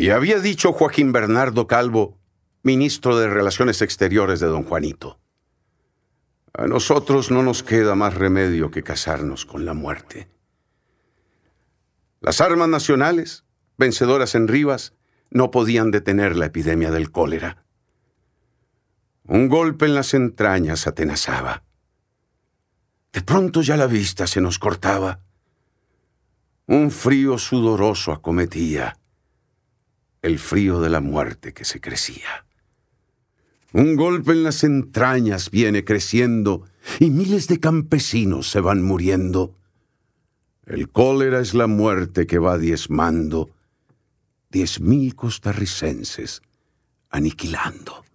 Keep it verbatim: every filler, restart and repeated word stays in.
Y había dicho Joaquín Bernardo Calvo, ministro de Relaciones Exteriores de don Juanito: a nosotros no nos queda más remedio que casarnos con la muerte. Las armas nacionales, vencedoras en Rivas, no podían detener la epidemia del cólera. Un golpe en las entrañas atenazaba. De pronto ya la vista se nos cortaba. Un frío sudoroso acometía, el frío de la muerte que se crecía. Un golpe en las entrañas viene creciendo y miles de campesinos se van muriendo. El cólera es la muerte que va diezmando, diez mil costarricenses aniquilando.